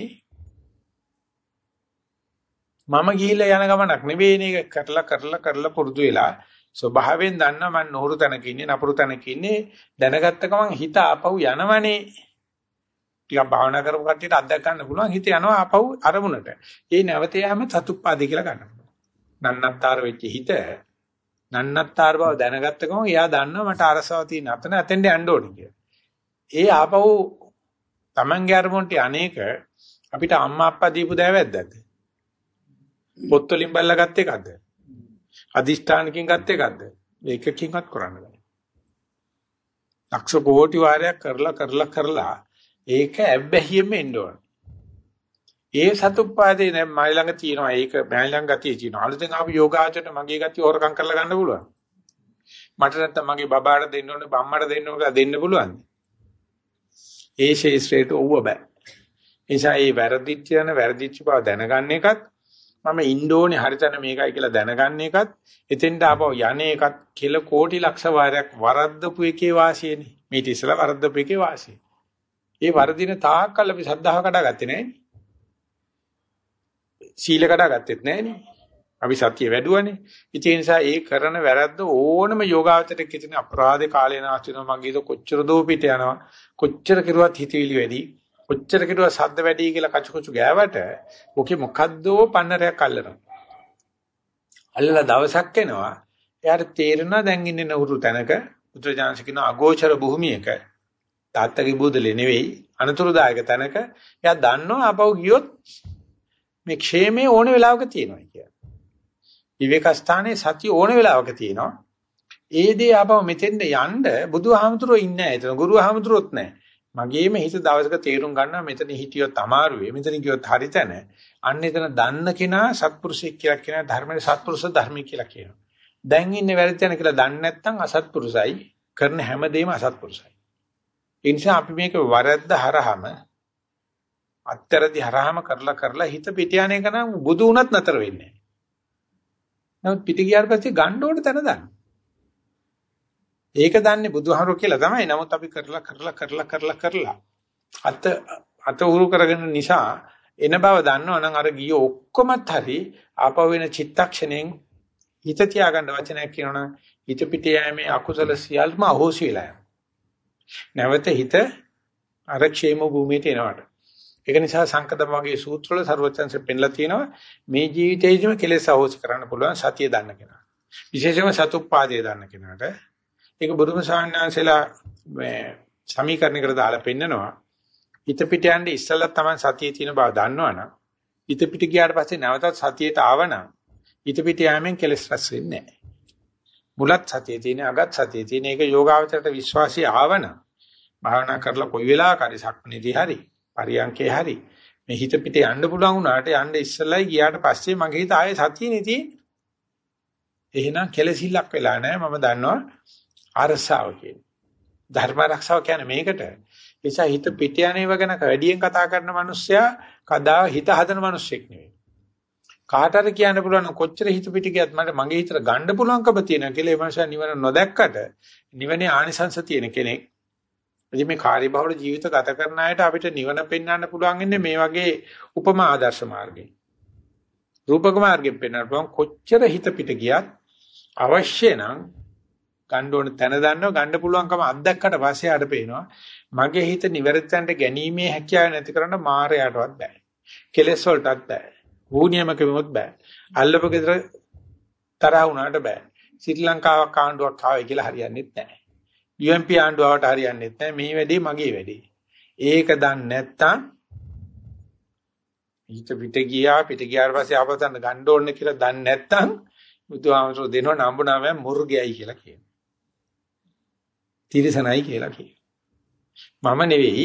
මම ගිහිල්ලා යන ගමනක් නෙවෙයි නේක කරලා කරලා කරලා පුරුදු වෙලා ස්වභාවයෙන් දන්නවා මම නොහුරු තැනක ඉන්නේ නපුරු තැනක ඉන්නේ දැනගත්ත ගමන් හිත ආපහු යනවනේ. ටිකක් භාවනා කරපු කට්ටියට අත්දැක ගන්න පුළුවන් හිත යනවා ආපහු අරමුණට. ඒ නැවත යෑම සතුප්පාදේ කියලා ගන්න පුළුවන්. නන්නත්තර වෙච්ච හිත නන්නත්තර බව දැනගත්ත ගමන් එයා දන්නවා මට අරසාව තියෙන අතන ඇතෙන්ද යන්න ඕනේ කියලා. ඒ ආපහු Tamange අරමුණට අනේක අපිට අම්මා අප්පා දීපු දෑවැද්දද? පොත් වලින් බල්ලා ගත්ත එකක්ද? අදිෂ්ඨානකින් ගත්ත එකක්ද? මේකකින්වත් කරන්න බෑ. ලක්ෂ කෝටි වාරයක් කරලා කරලා කරලා ඒක ඇබ්බැහියෙම එන්න ඕන. ඒ සතුප්පාදේ නෑ මයි ළඟ තියෙනවා. ඒක මයි ළඟ ගතිය තියෙනවා. අලුතෙන් ආපු යෝගාචරයට මගේ ගතිය හොරකම් කරලා ගන්න පුළුවන්. මට නැත්තම් මගේ බබාට දෙන්න ඕනේ, බම්මට දෙන්න ඕනේ දෙන්න පුළුවන්. ඒ ශේෂ්ත්‍රයට ඕව බෑ. එනිසා මේ වැරදිච්ච යන වැරදිච්ච බව දැනගන්න එකත් මම ඉන්ඩෝනේ හරිතන මේකයි කියලා දැනගන්න එකත් එතෙන්ට ආපහු යන්නේ එකත් කෙල කෝටි ලක්ෂ වාරයක් වරද්දපු එකේ වාසියනේ. මේ ඉතිසලා වරද්දපු එකේ වාසිය. ඒ වර්ධින තාක්කල් අපි සද්ධාව කඩාගත්තේ නෑනේ. සීල කඩාගත්තෙත් නෑනේ. අපි සතිය වැඩුවනේ. ඒ නිසා ඒ කරන වැරද්ද ඕනම යෝගාවචරයක් කියන අපරාධේ කාලේ නාස්තිනවා මගේද කොච්චර දෝ පිට යනවා. කොච්චර කිරුවත් හිතවිලි වැඩි. කොච්චර කිරුවා සද්ද වැඩි කියලා කචුකුචු ගෑවට ඔකේ මොකද්දෝ පන්නරයක් අල්ලනවා. අල්ලලා දවසක් එනවා. එයාට තේරෙනවා දැන් ඉන්නේ නවුරු තැනක පුත්‍රජානස කියන අගෝචර භූමියක තාත්තගේ බුදලේ නෙවෙයි අනතුරුදායක තැනක. එයා දන්නවා අපව ගියොත් මේ ക്ഷേමයේ ඕන වෙලාවක තියෙනවා කියලා. විවේක ස්ථානයේ සතිය ඕන වෙලාවක තියෙනවා. ඒ දේ අපව මෙතෙන්ද යන්න බුදුහාමුදුරුවෝ ඉන්නේ නැහැ. එතන ගුරුහාමුදුරුවොත් නැහැ. මගේම හිත දවසක තේරුම් ගන්නවා මෙතන හිටියොත් අමාරුවේ මෙතන ගියොත් හරිතන අන්න එතන දන්න කෙනා සත්පුරුෂයෙක් කියලා කියනවා ධර්මයේ සත්පුරුෂ ධර්මී කියලා කියනවා. දැන් ඉන්නේ වැරදි තැන කියලා දන්නේ නැත්නම් අසත්පුරුසයි කරන හැමදේම අසත්පුරුසයි. ඒ නිසා අපි මේක වරද්ද හරහම අත්තරදි හරහම කරලා කරලා හිත පිට යන එක නම් බුදු වුණත් නතර වෙන්නේ නැහැ. නමුත් පිට ගියාට පස්සේ ගන්න ඕන තැන දාන්න. ඒක දන්නේ බුදුහාමුදුරුවෝ කියලා තමයි. නමුත් අපි කරලා කරලා කරලා කරලා කරලා අත අත උරු කරගෙන නිසා එන බව දන්නවනම් අර ගිය ඔක්කොමත් හරි ආපහු වෙන චිත්තක්ෂණයෙන් හිත තියාගන්න වචනයක් කියනවනම් හිත පිට යෑමේ අකුසල සියල්ම අහෝසි වෙලා යනවා. නැවත හිත අර ക്ഷേම භූමියට එනවට. ඒක නිසා සංකතම වගේ සූත්‍රවල ਸਰවචන්සෙ පෙන්ලා තියෙනවා මේ ජීවිතේදිම කෙලෙස් අහෝසි කරන්න පුළුවන් සතිය දන්න කෙනා. විශේෂයෙන්ම සතුප්පාදයේ දන්න කෙනාට ඒක බුදුම ශාන්‍යංශලා මේ සමීකරණයකට දාලා පෙන්නනවා. හිත පිට යන්නේ ඉස්සෙල්ලා තමයි සතියේ තියෙන බව දන්නවනම් හිත පිට ගියාට පස්සේ නැවතත් සතියට ආවනම් හිත පිට යෑමෙන් කෙලෙස් රැස් වෙන්නේ නැහැ. මුලත් සතියේ තියෙන අගත් සතියේ තියෙන ඒක යෝගාවචරයට විශ්වාසී ආවනම් භාවනා කරලා කොයි වෙලාවක හරි සක්මණේදී හරි පරියන්කේ හරි මේ හිත පිට යන්න පුළුවන් වුණාට යන්න ඉස්සෙල්ලයි ගියාට පස්සේ මගේ හිත ආයේ සතියේනේ තියෙන්නේ. එහෙනම් කෙලෙසිල්ලක් වෙලා නැහැ. මම දන්නවා අරසාව කියන්නේ. ධර්ම ආරක්ෂාව කියන්නේ මේකට. නිසා හිත පිට යන්නේව ගැන වැඩියෙන් කතා කරන මිනිස්සයා කදා හිත හදන මිනිස්සෙක් නෙවෙයි. කාටද කියන්න පුළුවන් කොච්චර හිත පිට ගියත් මට මගේ හිතට ගන්න පුළුවන්කම තියෙනවා කියලා ඒ මනුස්සයා නිවන නොදැක්කට නිවනේ ආනිසංශ තියෙන කෙනෙක්. ඉතින් මේ කාර්යබහුල ජීවිත ගත කරන අයට අපිට නිවන පෙන්වන්න පුළුවන් ඉන්නේ මේ වගේ උපමා ආදර්ශ මාර්ගයෙන්. රූපක මාර්ගයෙන් පෙන්වන්න පුළුවන් කොච්චර හිත පිට ගියත් අවශ්‍ය නම් ගන්න ඕන තැන දන්නව ගන්න පුළුවන්කම අත්දැක්කට පස්සේ ආඩ පේනවා මගේ හිත නිවැරදිතන්ට ගැනීමේ හැකියාව නැති කරන්න මායයටවත් බෑ. කෙලෙස් වලටත් බෑ. වුණියමක වෙමොත් බෑ. අල්ලපු ගෙදර තරහ වුණාට බෑ. ශ්‍රී ලංකාවක් ආණ්ඩුවක් ආවේ කියලා හරියන්නේ නැහැ. යු එම් පී ආණ්ඩුවට හරියන්නේ නැහැ. මේ වැඩේ මගේ වැඩේ. ඒක දන්නේ නැත්තම් හිත පිට ගියා පිට ගියාට පස්සේ ආපතන්න ගන්න ඕනේ කියලා දන්නේ නැත්තම් බුදුහාමසෝ දෙනව නම්බුනාමය මුර්ගයයි කියලා කියනවා. තිරසනයි කියලා කියනවා. මම නෙවෙයි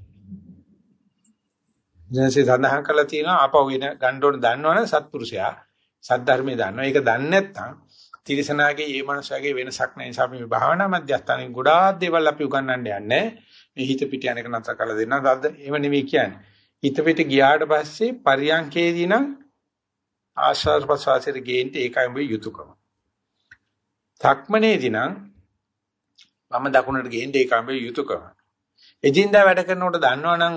දැන්සේ සඳහන් කරලා තියෙනවා ආපහු වෙන ගන්න ඕන දන්නවනේ සත්පුරුෂයා සද්ධර්මයේ දන්නවා. ඒක දන්නේ නැත්නම් තිරසනාගේ මේ මනසගේ වෙනසක් නැහැ. නිසා අපි භාවනා මධ්‍යස්ථානයේ ගොඩාක් දේවල් අපි උගන්වන්න යන්නේ. මේ හිත පිට යන එක නතර කරලා දෙන්නා. දාද එහෙම නෙවෙයි කියන්නේ. හිත පිට ගියාට පස්සේ පරියන්කේදී නම් ආශ්වාස ප්‍රශ්වාසයේ ගේන්න ඒකයි මේ යුතුයකම. සක්මනේදී නම් මම දකුණට ගේන්න ඒකයි මේ යුතුයකම. එදින්දා වැඩ කරනකොට දන්නවනම්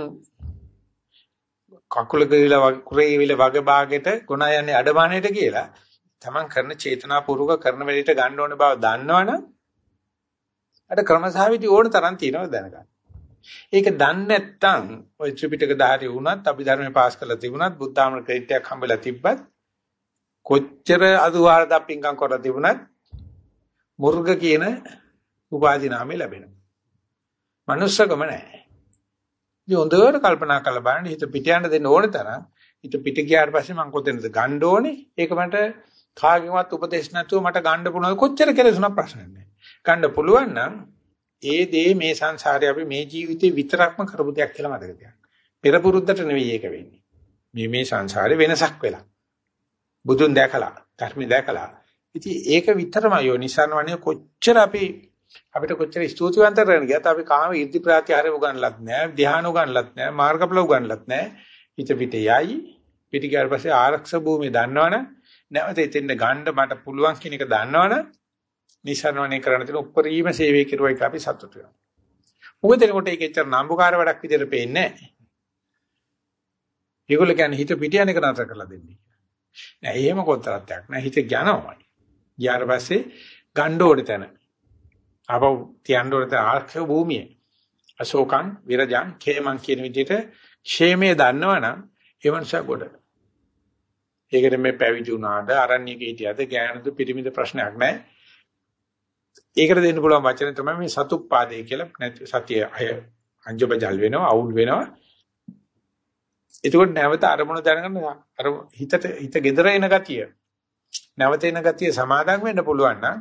කකුල ගිරලා කුරේ විල වග භාගයට ගොනා යන්නේ අඩමාණයට කියලා තමන් කරන චේතනාපූර්වක කරන වැඩේට ගන්න ඕන බව දන්නවනම් අර ක්‍රමසාවිදි ඕන තරම් තියෙනවා දැනගන්න. ඒක දන්නේ නැත්නම් ඔය ත්‍රිපිටක ධාරී වුණත් අපි ධර්මයේ පාස් කරලා තිබුණත් බුද්ධාමර ක්‍රෙඩිට් එකක් හම්බෙලා තිබ්බත් කොච්චර අදුවාරද පිංකම් කරලා තිබුණත් මුර්ග කියන උපාධි නාමය ලැබෙනවා. මනුස්සකම නැහැ. ඉතින් හොඳට කල්පනා කරලා බලන්න හිත පිට යන්න දෙන්න ඕන තරම් හිත පිට ගියාට පස්සේ මම කොතැනද ගන්න ඕනේ? ඒක මට කාගෙන්වත් උපදේශ නැතුව මට ගන්න පුළුවන් කොච්චර කෙලෙසුණක් ප්‍රශ්නයක් නැහැ. ගන්න පුළුවන් නම් ඒ දේ මේ සංසාරේ අපි මේ ජීවිතේ විතරක්ම කරපු දෙයක් කියලා මතක තියාගන්න. පෙර පුරුද්දට නෙවෙයි ඒක වෙන්නේ. මේ මේ සංසාරේ වෙනසක් වෙලා. බුදුන් දැකලා, ධර්ම දැකලා. ඉතින් ඒක විතරම යෝනිසන්වන්නේ කොච්චර අපි අපිට කොච්චර ස්තුතිවන්ත කරගෙන ගියත් අපි කාම 이르දි ප්‍රත්‍යාරේ උගන්ලත් නැහැ, ධ්‍යාන උගන්ලත් නැහැ, මාර්ගඵල උගන්ලත් නැහැ. හිත පිට යයි. පිට ගියාට පස්සේ ආරක්ෂක භූමිය දන්නවනේ. නැවත එතෙන්ද ගන්න මට පුළුවන් කියන එක දන්නවනේ. නිසරණවනේ කරන්න තියෙන උපරිම සේවය කෙරුවා එක අපි සතුටු වෙනවා. මොකද එතකොට ඒක එච්චර නම්බුකාර වැඩක් විදිහට පේන්නේ නැහැ. ඒගොල්ලෝ කියන්නේ හිත පිට යන එක නතර කරලා දෙන්නේ. නෑ එහෙම කොතරත්යක් නෑ හිත යනවාමයි. ගියාට පස්සේ ගන්න ඕනේ තැන. ආපහු තියන්න ඕනේ තැන ආර්ථික භූමිය. අශෝකං විරජං ඛේමං කියන විදිහට ക്ഷേමයේ දන්නවනම් ඒ මනුෂයා ගොඩ. ඒකට මේ පැවිදි වුණාට අරණ්‍යක හිටියද ගෑනුද පිරිමිද ප්‍රශ්නයක් නෑ. ඒකට දෙන්න පුළුවන් වචන තමයි මේ සතුප්පාදේ කියලා නැති සතිය අය අංජබජල් වෙනවා අවුල් වෙනවා. එතකොට නැවත අරමුණ දැනගන්න අර හිතට හිත gedera එන ගතිය නැවත එන ගතිය සමාදම් වෙන්න පුළුවන් නම්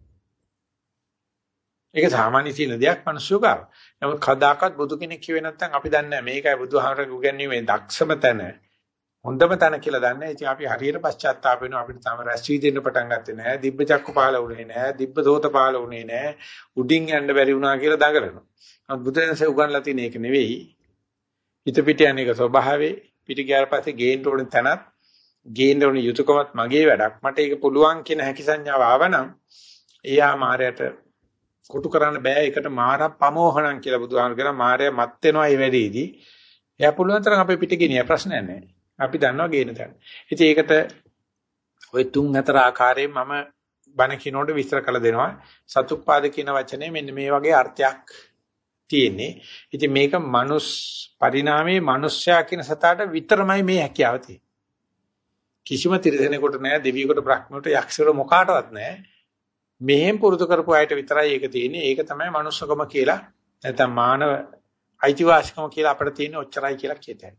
ඒක සාමාන්‍ය තියෙන දෙයක් මිනිස්සු ගාව. නමුත් කදාකත් බුදු කෙනෙක් කිව්වේ නැත්නම් අපි දන්නේ නැහැ මේකයි බුදුහාමරගේ උගන්වීමේ දක්ෂම තැන හොඳම තැන කියලා දන්නේ නැහැ. ඉතින් අපි හරියට පශ්චාත්තාප වෙනවා අපිට තාම රැස් වී දෙන්න පටන් ගත්තේ නැහැ. දිබ්බ චක්ක පහල වුණේ නැහැ. දිබ්බ දෝත පහල වුණේ නැහැ. උඩින් යන්න බැරි වුණා කියලා දඟලනවා. නමුත් බුදුරජාණන්සේ උගන්ලා තියෙන එක නෙවෙයි. හිත පිට යන එක ස්වභාවයේ පිට ගියාට පස්සේ ගේන්න ඕනේ තැනත් ගේන්න ඕනේ යුතුයකමත් මගේ වැඩක්. මට ඒක පුළුවන් කියන හැකි සංඥාව ආවනම් එයා මායයට කොටු කරන්න බෑ. ඒකට මාරා පමෝහණම් කියලා බුදුහාම කියනවා. මාරයා මත් වෙනවා ඒ වැඩේදී. එයා පුළුවන් තරම් අපේ පිට ගෙනිය ප්‍රශ්නයක් නැහැ. අපි දන්නවා ගේන තැන. ඉතින් ඒකට ওই තුන් හතර ආකාරයෙන් මම බණ කිනෝට විස්තර කළ දෙනවා. සතුප්පාද කියන වචනේ මෙන්න මේ වගේ අර්ථයක් තියෙන්නේ. ඉතින් මේක මනුස් පරිණාමයේ මිනිස්යා කියන සතාට විතරමයි මේ හැකියාව තියෙන්නේ. කිසිම තිරසනෙකුට නෑ, දෙවියෙකුට, බ්‍රහ්මයෙකුට, යක්ෂයෙකුට මොකාටවත් නෑ. මෙහෙම පුරුදු කරපු අයට විතරයි ඒක තියෙන්නේ. ඒක තමයි මනුස්සකම කියලා නැත්නම් මානව අයිතිවාසිකම කියලා අපිට තියෙන ඔච්චරයි කියලා කියතයි.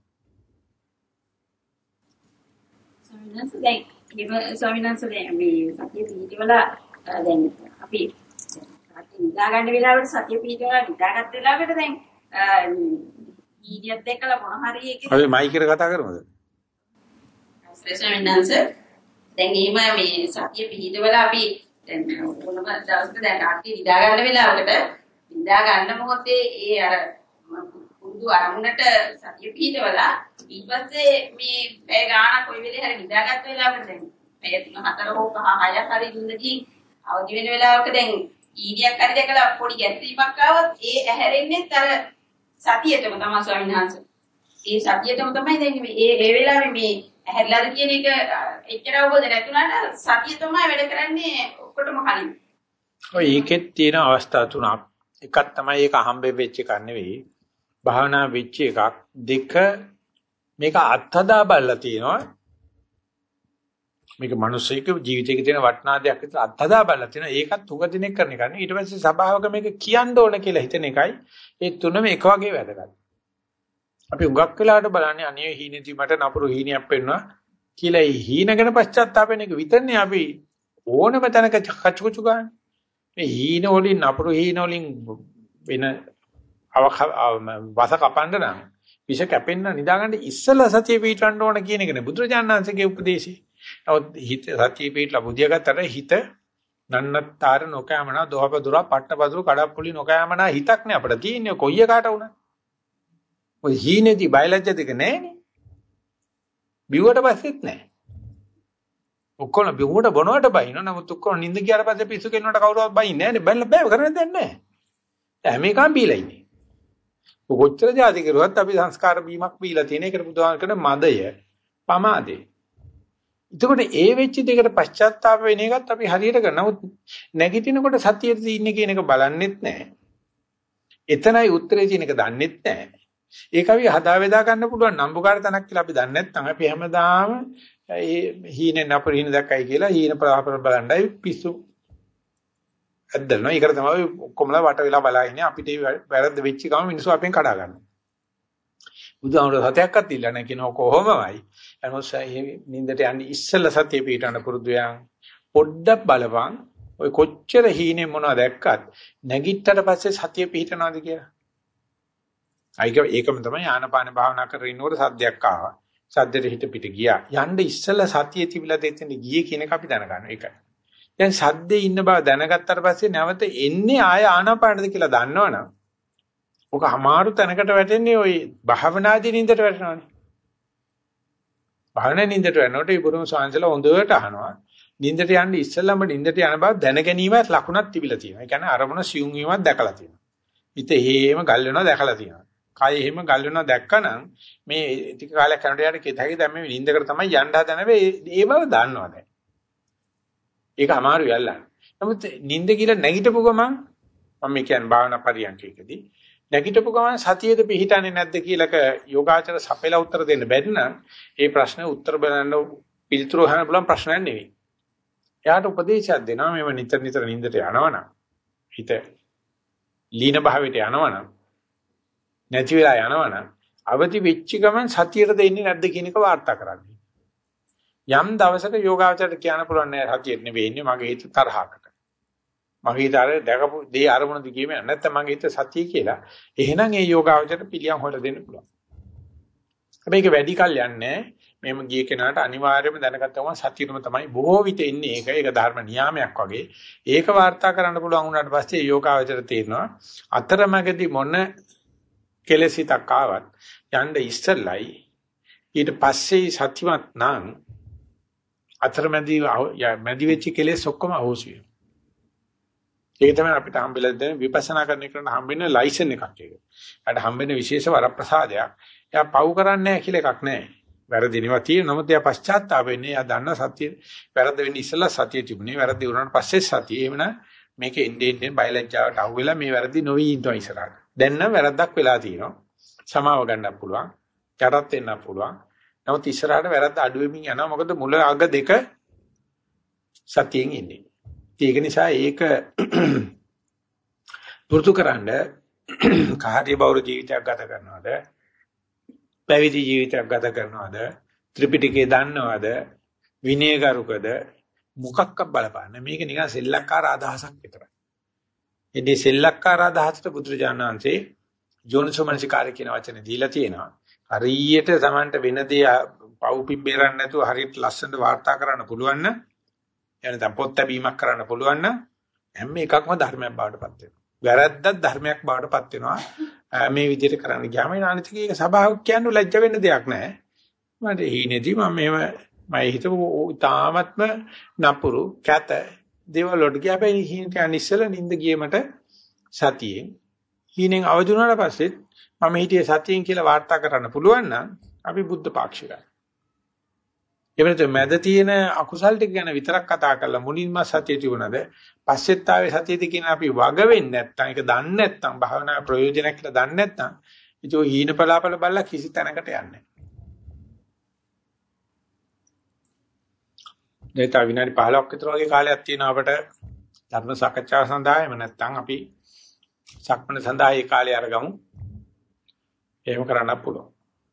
ස්වාමීන් වහන්සේ දැන් මේ ස්වාමීන් වහන්සේ මේ සතිය පිටවල දැන් අපි නිදා ගන්න වෙලාවට සතිය පිටවල නිදාගත් වෙලාවට දැන් ඊඩියත් එක්කලා මොන හරි එකේ අපි මයික් එකට කතා කරමුද? ස්වාමීන් වහන්සේ දැන් එහෙම මේ සතිය පිටවල අපි දැන් මොනම දවසක දැන් ආටි නිදා ගන්න වෙලාවකට නිදා ගන්න මොහොතේ ඒ අර පුරුදු අරමුණට සතිය පිටවලා ඊට පස්සේ මේ පැය ගානක් කොයි වෙලේ හරි නිදාගත්ත වෙලාවකට දැන් පැය තුන හතර හෝ පහ හය හරි ඉඳදී අවදි වෙන වෙලාවක දැන් ඊඩියක් හරි දැකලා පොඩි ගැස්සීමක් ආවොත් ඒ ඇහැරෙන්නේ අර සතියටම තමයි ස්වාමීන් වහන්සේ. ඒ සතියටම තමයි දැන් මේ ඒ ඒ වෙලාවේ මේ ඇහැරලාද කියන එක එච්චර අවබෝධ නැතුණාට සතිය තමයි වැඩ කරන්නේ ඔක්කොටම කලින්. ඔය ඒකෙත් තියෙන අවස්ථා තුනක්. එකක් තමයි ඒක හම්බෙ වෙච්ච එකක් නෙවෙයි. භාවනා වෙච්ච එකක්. දෙක මේක අත්හදා බලලා තියෙනවා. මේක මිනිස්සෙක ජීවිතයක තියෙන වටිනා දෙයක් විතර අත්හදා බලලා තියෙනවා. ඒකත් උග දිනෙක කරන එක නෙවෙයි. ඊට පස්සේ සබාවක මේක කියන්න ඕන කියලා හිතන එකයි. ඒ තුනම එක වගේ වැදගත්. අපි උගක් වෙලාවට බලන්නේ අනේ හීනෙදි මට නපුරු හීනයක් පෙන්නවා කියලා. ඒ හීන ගැන පශ්චාත්තාප වෙන එක විතරනේ අපි ඕනම තැනක කචුකුචු ගන්න. මේ හීන වලින් නපුරු හීන වලින් වෙන වස කපන්න නම් විෂ කැපෙන්න නිදාගන්න ඉස්සලා සතිය පිටවන්න ඕන කියන එකනේ බුදුරජාණන් වහන්සේගේ උපදේශය. නමුත් හිත සතිය පිටලා බුදියා ගත්තට හිත නන්නත්තර නොකෑමනා දොහපදුරා පට්ටපදුරු කඩප්පුලි නොකෑමනා හිතක් නේ අපිට තියෙන්නේ කොයි එකාට වුණා. ඔය හීනේදී බයලජ්‍ය දෙක නැහැනේ. බිව්වට පස්සෙත් නැහැ. ඔක්කොම බිව්වට බොනවට බයිනෝ. නමුත් ඔක්කොම නිින්ද ගියාට පස්සේ පිස්සු කෙනනට කවුරුවත් බයින්නේ නැහැනේ. බැලලා බෑ කරන්නේ දැන් නැහැ. හැම එකම බීලා ඉන්නේ. කොච්චර જાති කරුවත් අපි සංස්කාර බීමක් බීලා තියෙන එකට බුදුහාම කරන මදය පමාදේ. එතකොට ඒ වෙච්ච දෙයකට පශ්චාත්තාප වෙන එකත් අපි හරියට කරනවා. නමුත් නැගිටිනකොට සතියේ ඉන්නේ කියන එක බලන්නෙත් නැහැ. එතනයි උත්තරේ කියන එක දන්නෙත් නැහැ. ඒක අපි හදා වේදා ගන්න පුළුවන් නම්බුකාර තනක් කියලා අපි දන්නේ නැත්නම් අපි හැමදාම ඒ හීනෙන් අපර හීන දැක්කයි කියලා හීන ප්‍රාපර බලන්නයි පිස්සු ඇද්දනවා. ඒකට තමයි ඔක්කොමලා වට වෙලා බලා ඉන්නේ. අපිට වැරද්ද වෙච්ච ගම මිනිස්සු අපෙන් කඩා ගන්නවා. බුදුහාමුදුරුවෝ සතයක්වත් ඉල්ල නැහැ කියනවා කොහොමමයි. එනොසයි නින්දට යන්නේ ඉස්සෙල්ලා සතිය පිටවන්න පුරුදු යන් පොඩ්ඩක් බලපන්. ඔය කොච්චර හීනේ මොනවද දැක්කත් නැගිට්ටට පස්සේ සතිය පිටනවාද කියලා. අයික ඒකම තමයි ආනපාන භාවනා කරගෙන ඉන්නකොට සද්දයක් ආවා. සද්දෙට හිත පිට ගියා. යන්න ඉස්සෙල්ලා සතිය තිබිලා දෙතෙන් ගියේ කියන එක අපි දැනගන්නවා. ඒකයි. දැන් සද්දේ ඉන්න බව දැනගත්තට පස්සේ නැවත එන්නේ ආය ආනාපානද කියලා දන්නවනම් ඔක අමාරු තැනකට වැටෙන්නේ ওই භාවනාදී නින්දට වැටෙනවානේ. භාවනා නින්දට වැටෙනකොට ඒ බුදුම සාංශලා හොඳට අහනවා. නින්දට යන්න ඉස්සෙල්ලාම නින්දට යන බව දැන ගැනීමත් ලකුණක් තිබිලා තියෙනවා. ඒ කියන්නේ අරමුණ සියුම් වීමක් දැකලා තියෙනවා. හිත හේම ගල් වෙනවා දැකලා තියෙනවා. කය එහෙම ගල් වෙනවා දැක්කනම් මේ ටික කාලයක් යනකොට යාට කෙතයි දැන් මේ නින්දකට තමයි යන්න හදන වෙයි ඒ බව දන්නවා දැන්. ඒක අමාරු යල්ලන්න. නමුත් නිින්ද කියලා නැගිටපු ගමන් මම කියන්නේ භාවනා පරියන්කේකදී නැගිටපු ගමන් සතියේද පිහිටන්නේ නැද්ද කියලාක යෝගාචර සපෙලා උත්තර දෙන්න බැරි නම් ඒ ප්‍රශ්නේ උත්තර බලන්න පිළිතුරු හොයන්න බලන් ප්‍රශ්නයක් නෙවෙයි. එයාට උපදේශයක් දෙනවා මේව නිතර නිතර නිින්දට යනවනම් හිත ලීන භාවයට යනවනම් නැති වෙලා යනවනම් අවදි වෙච්ච ගමන් සතියට දෙන්නේ නැද්ද කියන එක වාර්තා කරන්න. යම් දවසක යෝගාවචරයට කියන්න පුළුවන් නෑ සතියෙත් නෙවෙයි ඉන්නේ මගේ හිත තරහකට. මගේ හිත අර දැකපු දේ අරමුණ දිගේ යන්නේ නැත්නම් මගේ හිත සතිය කියලා. එහෙනම් ඒ යෝගාවචරයට පිළියම් හොයලා දෙන්න පුළුවන්. හැබැයි ඒක වැඩි කල් යන්නේ මේම ගිය කෙනාට අනිවාර්යයෙන්ම දැනගත්තම සතියෙම තමයි බොහෝ විට ඉන්නේ. ඒක ඒක ධර්ම නියාමයක් වගේ. ඒක වාර්තා කරන්න පුළුවන් වුණාට පස්සේ යෝගාවචරය තේරෙනවා අතරමැදි මොන කෙලෙසිතක් ආවත් යන්න ඉස්සෙල්ලයි ඊට පස්සේ සත්‍යවත් නම් අතරමැදි මැදි වෙච්ච කෙලෙස් ඔක්කොම අහෝසි වෙනවා. ඒක තමයි අපිට හම්බෙලා දෙන විපස්සනා කරන එකට හම්බෙන ලයිසන් එකක් ඒක. ඒකට හම්බෙන විශේෂ වරප්‍රසාදයක්. එයා පව් කරන්නේ නැහැ කියලා එකක් නැහැ. වැරදිනවා තියෙන නමුත් එයා පශ්චාත්තාප වෙන්නේ. එයා දන්න සත්‍ය වැරද්ද වෙන්නේ ඉස්සෙල්ලා සතිය තිබුණේ. වැරදි වුණාට පස්සේ සතිය. එහෙම නම් මේකේ ඉන්නේ ඉන්නේ බයලජ්ජාවට අහු වෙලා මේ වැරදි නොවි ඉන්නවා ඉස්සරහට. දැන් නම් වැරද්දක් වෙලා තියෙනවා. සමාව ගන්නත් පුළුවන්. යටත් වෙන්නත් පුළුවන්. නමුත් ඉස්සරහට වැරද්ද අඩු වෙමින් යනවා. මොකද මුල අග දෙක සතියෙන් ඉන්නේ. ඒක නිසා ඒක පුරුදුකරනද කාර්ය බහුල ජීවිතයක් ගත කරනවද පැවිදි ජීවිතයක් ගත කරනවද ත්‍රිපිටකය දන්නවද විනයගරුකද මොකක්ක බලපාන්නේ මේක නිකන් සෙල්ලක්කාර අදහසක් විතරයි. ඉතින් සෙල්ලක්කාර අදහසට බුදුරජාණන් වහන්සේ යෝනිසෝමනසිකාරය කියන වචනේ දීලා තියෙනවා. හරියට Tamanට වෙන දේ පව් පිබ්බේරන්න නැතුව හරියට ලස්සනට වාර්තා කරන්න පුළුවන් නම් එනනම් පොත් බැීමක් කරන්න පුළුවන් නම් හැම එකක්ම ධර්මයක් බවට පත් වෙනවා. වැරද්දක් ධර්මයක් බවට පත් වෙනවා. මේ විදිහට කරන්න ගියාම ඊනානිතික ඒක සබාවක් කියන්නේ ලැජ්ජ වෙන්න දෙයක් නැහැ. මට හීනේදී මම මේව මම හිතුව තාමත්ම නපුරු කැත දේවල් වලට ගියා. හැබැයි හීන කියන්නේ ඉස්සෙල්ලා නිින්ද ගියමට සතියෙන් හීනෙන් අවදි වුණාට පස්සෙත් මම හිටියේ සතියෙන් කියලා වාර්තා කරන්න පුළුවන් නම් අපි බුද්ධ පාක්ෂිකයි. එවනත මැද තියෙන අකුසල් ටික ගැන විතරක් කතා කරලා මුලින්ම සතිය තිබුණාද පස්සෙත් ආවේ සතියද කියන අපි වග වෙන්නේ නැත්නම් ඒක දන්නේ නැත්නම් භාවනා ප්‍රයෝජනයක් කියලා දන්නේ නැත්නම් ඉතින් ඔය හීන පලාපල බලලා කිසි තැනකට යන්නේ නැහැ. දැන් විනාඩි පහළොවක් විතර වගේ කාලයක් තියෙනවා අපිට ධර්ම සාකච්ඡාව සඳහා. එහෙම නැත්නම් අපි සක්මණ සඳහා ඒ කාලය අරගමු. එහෙම කරන්න පුළුවන්.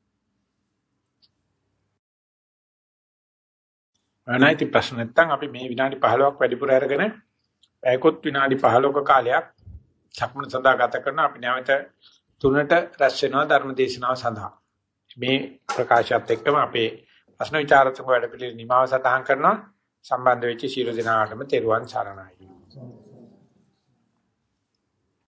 අනයිති ප්‍රශ්න නැත්නම් අපි මේ විනාඩි පහළොවක් වැඩිපුර අරගෙන පැයකොත් විනාඩි පහළොක කාලයක් සක්මණ සඳහා ගත කරන අපි නැවත තුනට රැස් වෙනවා ධර්ම දේශනාව සඳහා. මේ ප්‍රකාශයත් එක්කම අපේ ප්‍රශ්න විචාරතුංග වැඩ පිළිවෙල නිමාව සටහන් කරනවා. සම්බන්ධ වෙච්ච ශීල දිනාටම තෙරුවන් සරණයි.